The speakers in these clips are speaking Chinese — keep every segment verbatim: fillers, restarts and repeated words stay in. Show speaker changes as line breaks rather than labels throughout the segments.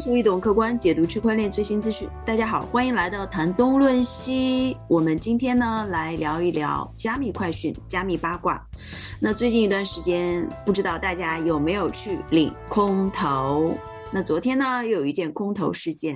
俗易懂，客观解读区块链最新资讯。大家好，欢迎来到谈东论西。我们今天呢来聊一聊加密快讯、加密八卦。那最近一段时间，不知道大家有没有去领空投？那昨天呢又有一件空投事件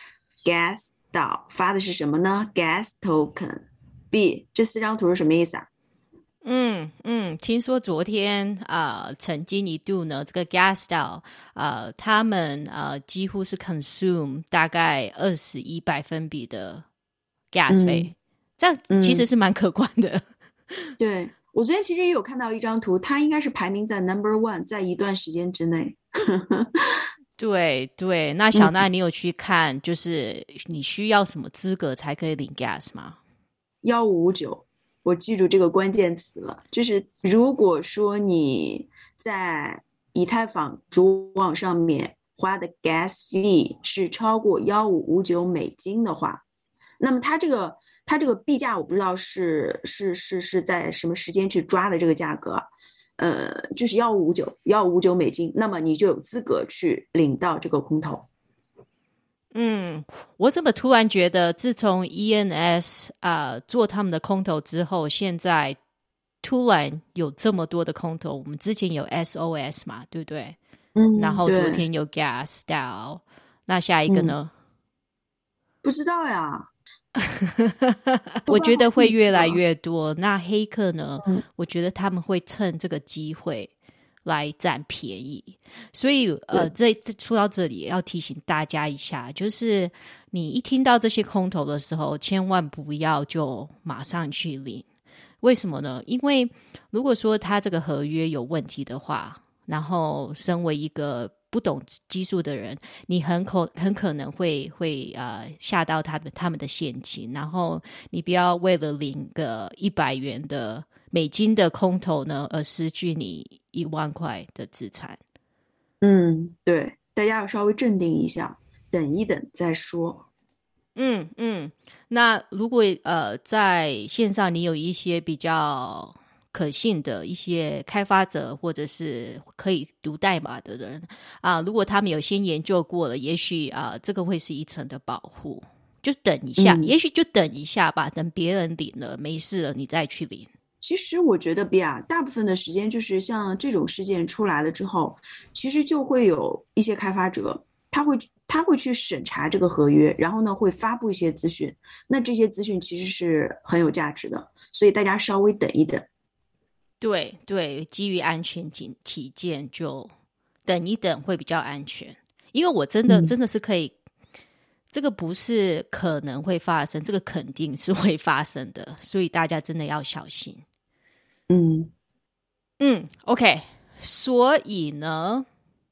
，Gas 岛发的是什么呢 ？Gas Token B， 这四张图是什么意思啊？
嗯嗯，听说昨天啊、呃，曾经一度呢，这个 Gas 岛呃，他们呃几乎是 consume 大概二十一百分比的 gas 费、嗯，这样其实是蛮可观的。
嗯、对，我昨天其实也有看到一张图，它应该是排名在 number one， 在一段时间之内。
对对，那小娜，你有去看，就是你需要什么资格才可以领 gas 吗？
一五五九。我记住这个关键词了，就是如果说你在以太坊主网上面花的 gas fee 是超过一五五九美金的话，那么它这个它这个币价我不知道是是是是在什么时间去抓的这个价格，呃，就是一五五九一五五九美金，那么你就有资格去领到这个空投。
嗯，我怎么突然觉得，自从 E N S 啊、呃、做他们的空投之后，现在突然有这么多的空投。我们之前有 S O S 嘛，对不对？
嗯，
然后昨天有 Gas 岛，那下一个呢？
嗯、不知道呀。
我觉得会越来越多。那黑客呢、
嗯？
我觉得他们会趁这个机会来占便宜，所以呃，这这说到这里要提醒大家一下，就是你一听到这些空头的时候，千万不要就马上去领。为什么呢？因为如果说他这个合约有问题的话，然后身为一个不懂技术的人，你很可很可能会会呃下到他们他们的陷阱，然后你不要为了领个一百元的美金的空头呢，而失去你一万块的资产。
嗯，对，大家要稍微镇定一下，等一等再说。
嗯嗯，那如果呃在线上你有一些比较可信的一些开发者或者是可以读代码的人啊、如果他们有先研究过了，也许啊、这个会是一层的保护。就等一下、嗯、也许就等一下吧，等别人领了没事了你再去领。
其实我觉得比亚大部分的时间就是像这种事件出来了之后，其实就会有一些开发者他会他会去审查这个合约，然后呢会发布一些资讯，那这些资讯其实是很有价值的，所以大家稍微等一等。
对对，基于安全起见，就等一等会比较安全。因为我真的、嗯、真的是可以，这个不是可能会发生，这个肯定是会发生的，所以大家真的要小心。
嗯
嗯 ，OK， 所以呢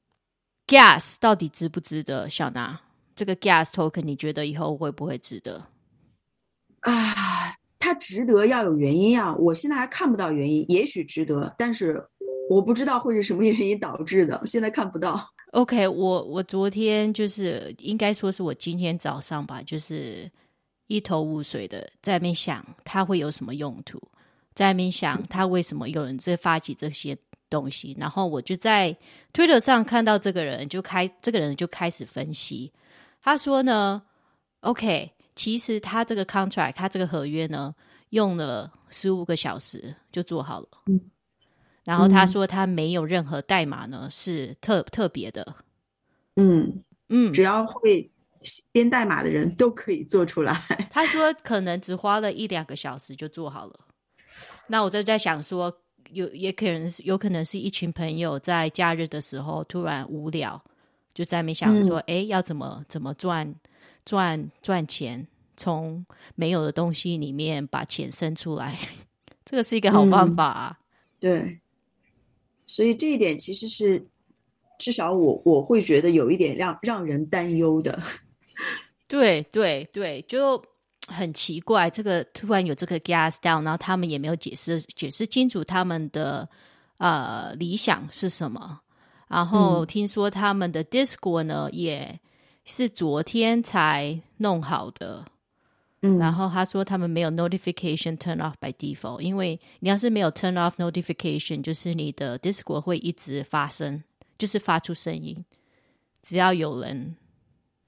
，Gas 到底值不值得？小娜，这个 Gas Token 你觉得以后会不会值得？
啊，它值得要有原因啊！我现在还看不到原因，也许值得，但是我不知道会是什么原因导致的，现在看不到。
OK， 我我昨天就是应该说是我今天早上吧，就是一头雾水的在那边想它会有什么用途。在那边想他为什么有人在发起这些东西，然后我就在 Twitter 上看到这个人就开这个人就开始分析，他说呢 OK 其实他这个 contract 他这个合约呢用了十五个小时就做好了、嗯、然后他说他没有任何代码呢是特特别的，
嗯嗯，只要会编代码的人都可以做出来。
他说可能只花了一两个小时就做好了。那我就在想说，有也可能是有可能是一群朋友在假日的时候突然无聊，就在那边想说，哎、嗯，要怎么怎么赚赚赚钱，从没有的东西里面把钱生出来，这个是一个好方法啊。
嗯、对，所以这一点其实是至少我我会觉得有一点让让人担忧的。
对对对，就。很奇怪，这个突然有这个 gas down， 然后他们也没有解释解释清楚他们的呃理想是什么。然后听说他们的 Discord 呢、嗯、也是昨天才弄好的。嗯，然后他说他们没有 notification turn off by default， 因为你要是没有 turn off notification， 就是你的 Discord 会一直发声，就是发出声音，只要有人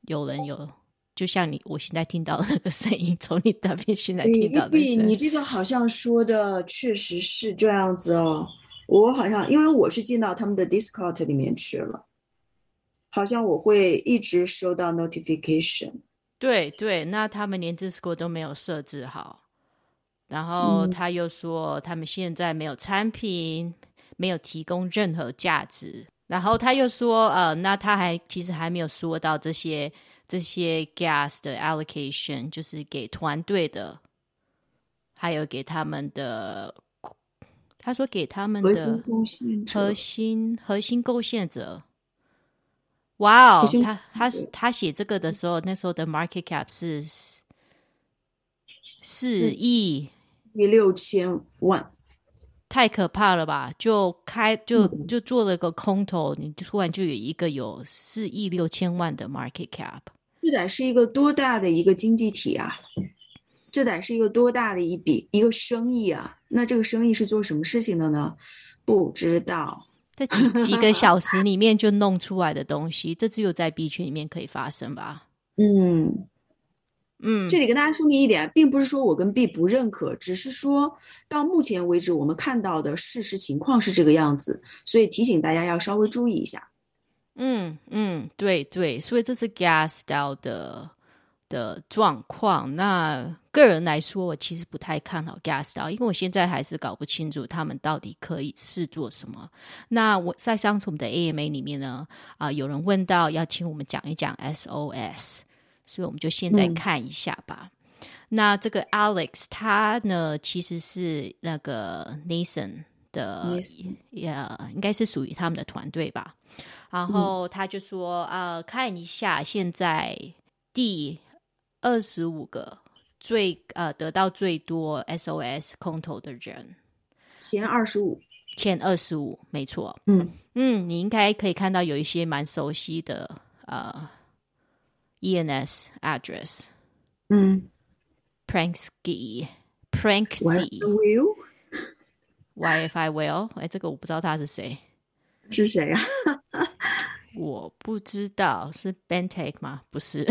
有人有，就像你我现在听到的那个声音，从你那边现在听到的
你
声音。
你这个好像说的确实是这样子哦。我好像因为我是进到他们的 Discord 里面去了，好像我会一直收到 notification。
对对，那他们连 Discord 都没有设置好，然后
嗯，
他又说他们现在没有产品，没有提供任何价值。然后他又说，呃，那他还其实还没有说到这些这些 gas 的 allocation，就是给团队的，还有给他们的，他说给他们
核心
的
贡献
核
者，
心核心贡献者。哇哦，
核心
他他他写这个的时候，那时候的 market cap 是四
四
亿，
亿六千万。
太可怕了吧？就开就
嗯，
就做了个空头，你突然就有一个有四亿六千万的 market cap。
这得是一个多大的一个经济体啊！这得是一个多大的一笔一个生意啊！那这个生意是做什么事情的呢？不知道。
在几几个小时里面就弄出来的东西，这只有在币圈里面可以发生吧？
嗯，
嗯
这里跟大家说明一点，并不是说我跟 B 不认可，只是说到目前为止我们看到的事实情况是这个样子，所以提醒大家要稍微注意一下。
嗯嗯，对对，所以这是 gas style 的的状况。那个人来说，我其实不太看好 gas style，因为我现在还是搞不清楚他们到底可以是做什么。那我在上次我们的 A M A 里面呢，啊、有人问到要请我们讲一讲 S O S，所以我们就现在
嗯，
看一下吧。那这个 Alex 他呢，其实是那个 Nathan 的，
你是
也应该是属于他们的团队吧。然
嗯，
后他就说，呃，看一下现在第二十五个最呃得到最多 S O S 空投的人，
前二十五。
前二十五，没错。
嗯
嗯，你应该可以看到有一些蛮熟悉的呃 E N S address。
嗯
Pranksky
，What
Pranksy
will
Y F I Will，哎，这个我不知道他是谁，
是谁啊？
我不知道是 Bentake 吗？不是，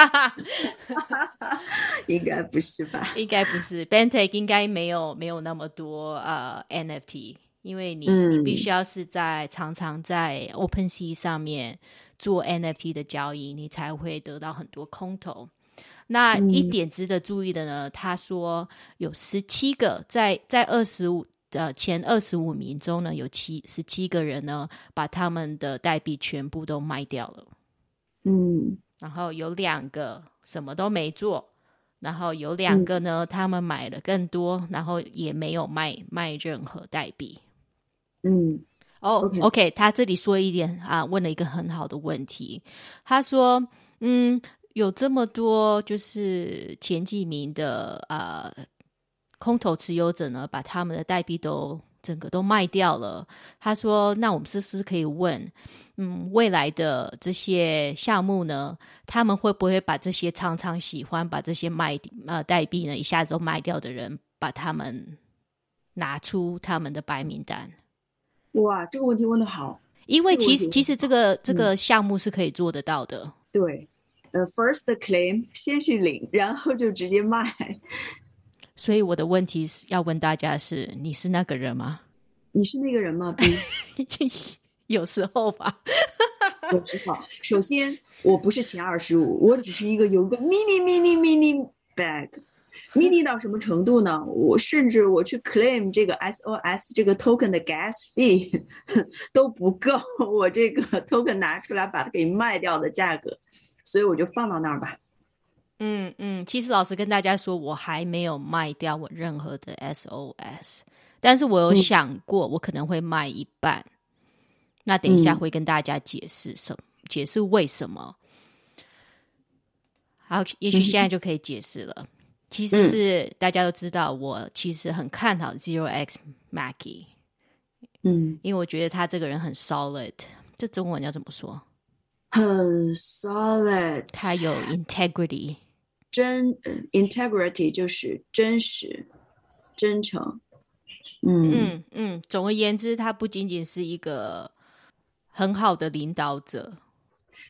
应该不是吧？
应该不是 Bentake，应该没有没有那么多呃 N F T，因为你你必须
嗯
要是在常常在 OpenSea 上面做 N F T 的交易，你才会得到很多空投。那一
嗯
点值得注意的呢，他说有十七个在在二十五呃前二十五名中呢，有七十七个人呢把他们的代币全部都卖掉了，
嗯
然后有两个什么都没做，然后有两
嗯
个呢，他们买了更多，然后也没有卖卖任何代币。
嗯
哦、
，OK。
OK，他这里说一点啊，问了一个很好的问题。他说，嗯，有这么多就是前几名的呃空头持有者呢，把他们的代币都整个都卖掉了。他说，那我们是不是可以问，嗯，未来的这些项目呢，他们会不会把这些常常喜欢把这些卖呃代币呢一下子都卖掉的人，把他们拿出他们的白名单？
哇，这个问题问的好，
因为
这个问题问得
其实其实这个这
嗯，
个项目是可以做得到的，
对，呃，first claim 先去领，然后就直接卖。
所以我的问题是要问大家是：你是那个人吗？
你是那个人吗？B，
有时候吧。
我知道。首先，我不是前二十五，我只是一个有个 mini mini mini bag。mini 到什么程度呢？我甚至我去 claim 这个 S O S 这个 token 的 gas fee 都不够，我这个 token 拿出来把它给卖掉的价格，所以我就放到那儿吧。
嗯嗯，其实老实跟大家说，我还没有卖掉我任何的 S O S， 但是我有想过，我可能会卖一半。那等一下会跟大家解释什么，嗯、解释为什么。好，也许现在就可以解释了。嗯、其实是大家都知道，我其实很看好 Zero X Mackie，
嗯，
因为我觉得他这个人很 solid， 这中文要怎么说？
很 solid，
他有 integrity。
真 integrity 就是真实、真诚。嗯
嗯嗯，总而言之，他不仅仅是一个很好的领导者，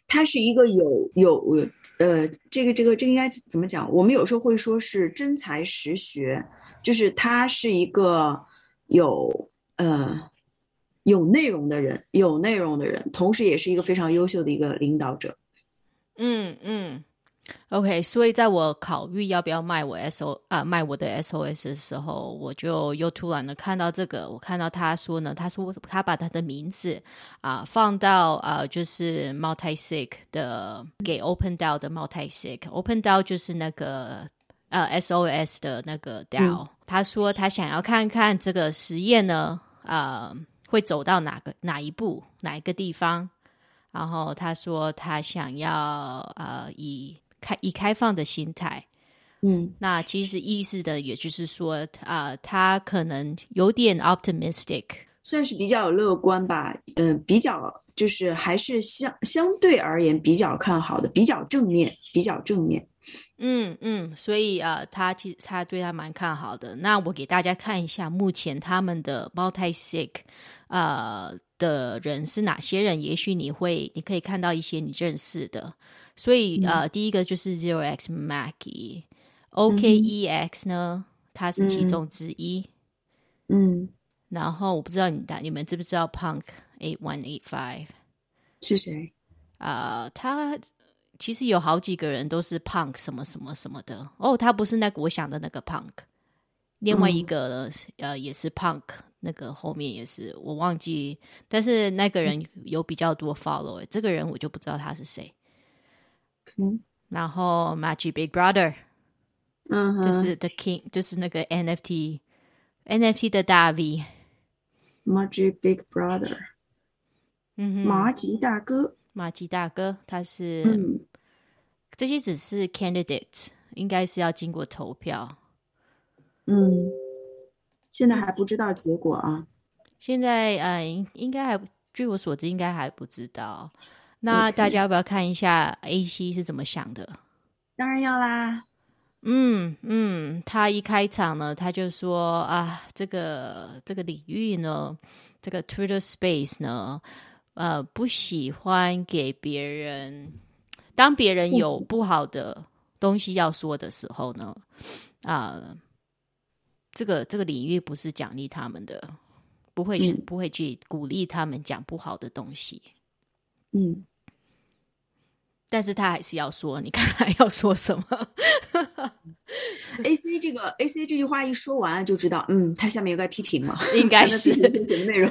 它是一个有有呃，这个这个这个应该怎么讲？我们有时候会说是真才实学，就是他是一个有呃有内容的人，有内容的人，同时也是一个非常优秀的一个领导者。
嗯嗯。OK，所以在我考虑要不要卖我 S O 啊卖我的 S O S 的时候，我就又突然的看到这个，我看到他说呢，他说他把他的名字啊放到啊就是 multi-sig 的给 OpenDAO 的 multi-sig，OpenDAO 就是那个呃 S O S 的那个 DAO，、嗯、他说他想要看看这个实验呢啊、呃、会走到哪个哪一步哪一个地方，然后他说他想要呃以开以开放的心态，
嗯，
那其实意思的也就是说啊、呃，他可能有点 optimistic，
算是比较乐观吧，嗯、呃，比较就是还是相相对而言比较看好的，比较正面，比较正面。
嗯嗯，所以呃，他其实他对他蛮看好的。那我给大家看一下目前他们的 multi-sig 呃的人是哪些人，也许你会你可以看到一些你认识的。所以呃，
嗯、
第一个就是 Zero X Mackie，O K E X 呢，他是其中之一。
嗯，
然后我不知道你你们知不知道 Punk eight one eight five
是谁？
呃，他其实有好几个人都是 Punk 什么什么什么的。哦，他不是那个我想的那个 Punk， 另外一个呢、嗯、呃也是 Punk， 那个后面也是我忘记，但是那个人有比较多 follow， 这个人我就不知道他是谁。
嗯，
然后 Magic Big Brother，
嗯哼，
就是 The King， 就是那个 N F T N F T 的大 V，
Magic Big Brother，
嗯哼，
马吉大哥，
马吉大哥，他是、
嗯，
这些只是 candidate， 应该是要经过投票。
嗯，现在
嗯，
还不知道结果啊。
现在呃应该还据我所知应该还不知道。那
OK，
大家要不要看一下 A C 是怎么想的？
当然要啦。
嗯嗯，他一开场呢，他就说啊，这个这个领域呢，这个 Twitter Space 呢，呃，不喜欢给别人，当别人有不好的东西要说的时候呢，啊、呃，这个这个领域不是奖励他们的，不会去、
嗯
不会去鼓励他们讲不好的东西。
嗯，
但是他还是要说，你看他要说什么
A C 这个 A C 这句话一说完就知道，嗯，他下面有个批评嘛，
应该是
批评些什么内容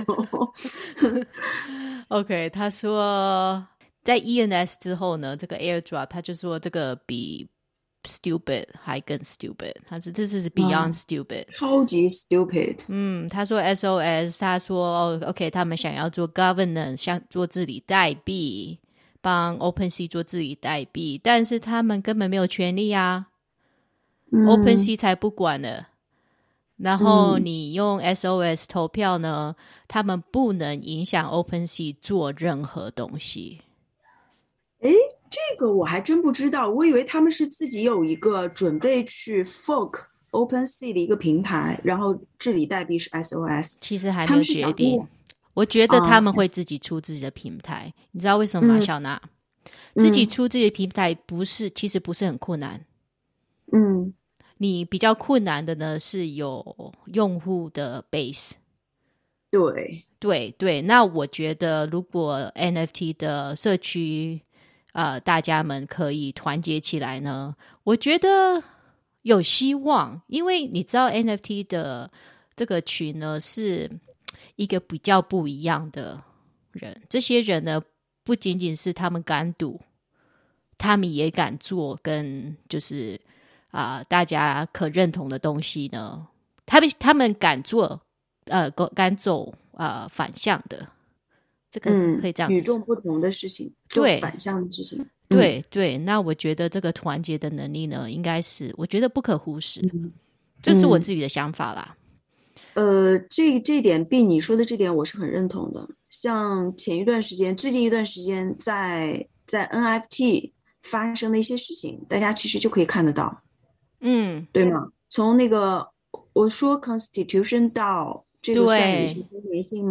？OK， 他说在 E N S 之后呢，这个 airdrop 他就说这个比 stupid 还更 stupid， 他说这是 beyond stupid，、
嗯、超级 stupid。
嗯，他说 S O S， 他说 OK， 他们想要做 governance， 想做治理代币，帮 OpenSea 做治理代币，但是他们根本没有权利啊。
嗯、
OpenSea 才不管呢。然后你用 S O S 投票呢，嗯、他们不能影响 OpenSea 做任何东西。
诶，这个我还真不知道，我以为他们是自己有一个准备去 fork OpenSea 的一个平台，然后治理代币是 S O S。
其实还没有决定，我觉得他们会自己出自己的平台。哦、你知道为什么吗，嗯、小娜？自己出自己的平台不是，其实不是很困难。
嗯，
你比较困难的呢是有用户的 base。
对
对对，那我觉得如果 N F T 的社区呃大家们可以团结起来呢，我觉得有希望，因为你知道 N F T 的这个群呢是一个比较不一样的人，这些人呢不仅仅是他们敢赌，他们也敢做跟就是啊、呃、大家可认同的东西呢，他们他们敢做呃敢走呃反向的，这个可以这样子、嗯、
与众不同的事情，做反向的事情。
对、嗯、对，那我觉得这个团结的能力呢，应该是我觉得不可忽视，嗯、这是我自己的想法啦。
呃，这这点，B你说的这点我是很认同的。像前一段时间，最近一段时间在在 N F T 发生的一些事情，大家其实就可以看得到，
嗯，
对吗？从那个我说 Constitution 到这个算有一些关联性吗？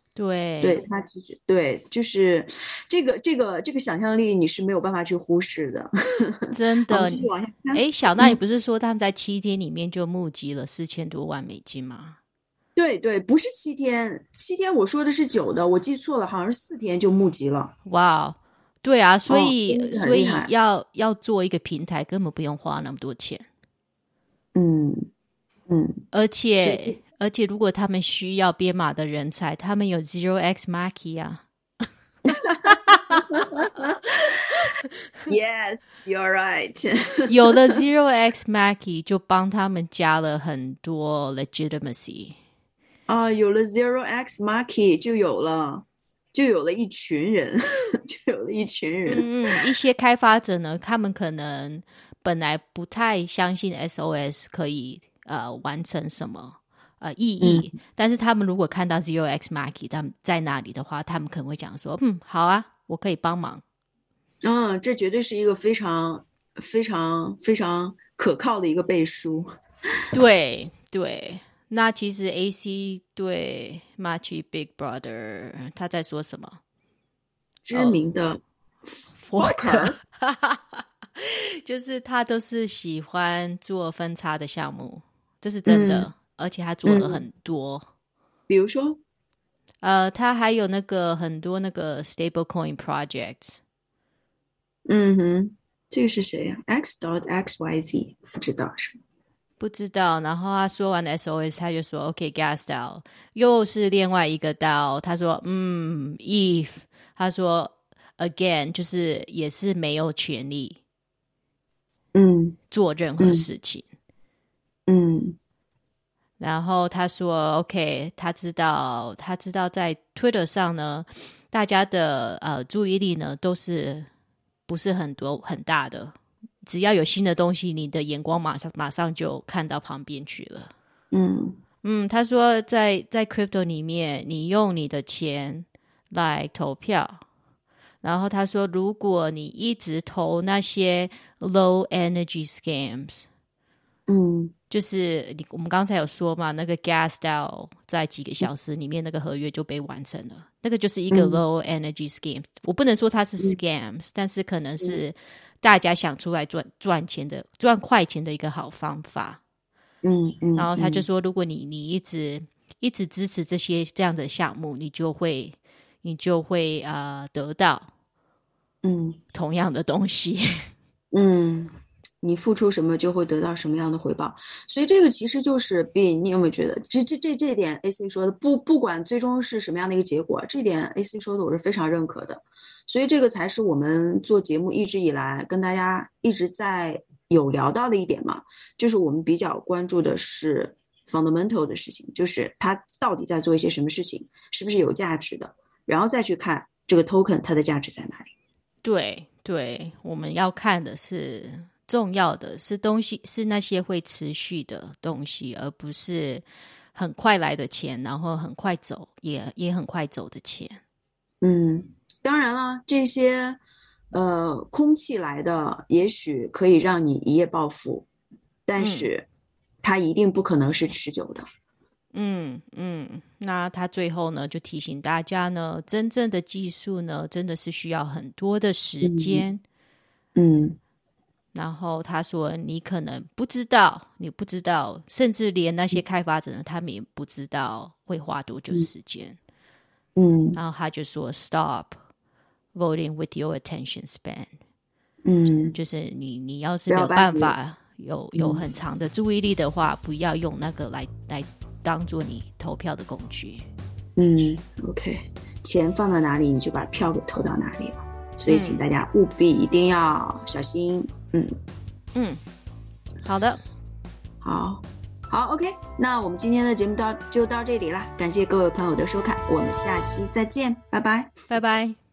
对
对，它其实对，就是这个这个这个想象力你是没有办法去忽视的。好，我
真的。
们继续往下看。
哎，小娜，你
嗯，
不是说他们在七天里面就募集了四千多万美金吗？
对对，不是七天，七天我说的是九的，我记错了，好像是四天就募集了。
哇，对啊，所
哦，
以
真的是很
所以
厉害。
要要做一个平台，根本不用花那么多钱，
嗯嗯，
而
所以
且而且如果他们需要编码的人才，他们有 Zero X Maki 啊。
，yes, you're right
有了 Zero X Maki 就帮他们加了很多 legitimacy。
啊，有了 Zero X Market 就有了，就有了一群人，就有了一群人。
嗯嗯，一些开发者呢，他们可能本来不太相信 S O S 可以呃完成什么呃意义，
嗯
但是他们如果看到 Zero X Maki 他们在那里的话，他们可能会讲说，嗯，好啊，我可以帮忙。
嗯，这绝对是一个非常非常非常可靠的一个背书。
对对，那其实 A C 对 Machi Big Brother 他在说什么？
知名的
Forker，
Forker，
就是他都是喜欢做分叉的项目，这是真的，
嗯
而且他做了
嗯，
很多。
比如说，
呃，他还有那个很多那个 stablecoin projects。
嗯哼，这个是谁呀？X dot X Y Z，不知道是吗？
不知道，然后他说完 S O S， 他就说 OK，gas、okay, DAO 又是另外一个 DAO。他说嗯 ，E T H， 他说 again， 就是也是没有权利
嗯
做任何
嗯
事情。
嗯
然后他说 OK， 他知道他知道在 Twitter 上呢，大家的呃注意力呢都是不是很多很大的。只要有新的东西，你的眼光马上马上就看到旁边去了。
嗯
嗯，他说在在 crypto 里面，你用你的钱来投票，然后他说，如果你一直投那些 low energy scams，
嗯
就是你我们刚才有说嘛，那个 gas DAO 在几个小时里面那个合约就被完成了，那个就是一个 low energy scam。我不能说它是 scams，但是可能是大家想出来赚赚钱的、赚快钱的一个好方法。
嗯嗯，
然后他就说，如果你你一直一直支持这些这样的项目，你就会你就会呃得到
嗯
同样的东西。
嗯，你付出什么就会得到什么样的回报，所以这个其实就是比你有没有觉得这这这这点 A C 说的不不管最终是什么样的一个结果，这点 A C 说的我是非常认可的，所以这个才是我们做节目一直以来跟大家一直在有聊到的一点嘛，就是我们比较关注的是 fundamental 的事情，就是它到底在做一些什么事情，是不是有价值的，然后再去看这个 token 它的价值在哪里。
对对，我们要看的是重要的是东西，是那些会持续的东西，而不是很快来的钱，然后很快走，也也很快走的钱。
嗯，当然了，这些呃空气来的，也许可以让你一夜暴富，但
嗯
是它一定不可能是持久的。
嗯嗯，那他最后呢，就提醒大家呢，真正的技术呢，真的是需要很多的时
嗯
间。
嗯
然后他说，你可能不知道，你不知道，甚至连那些开发者呢，他们也不知道会花多久时间。
嗯
然后他就说 ，Stop voting with your attention span，
嗯，
就是你你要是
不
没有
要把你
办法有有
嗯
很长的注意力的话，不要用那个来来当做你投票的工具。
嗯，OK，钱放到哪里，你就把票给投到哪里了。所以请大家务必一定要小心。嗯
嗯，好的，
好，好，OK，那我们今天的节目到就到这里啦，感谢各位朋友的收看，我们下期再见，拜拜。
拜拜。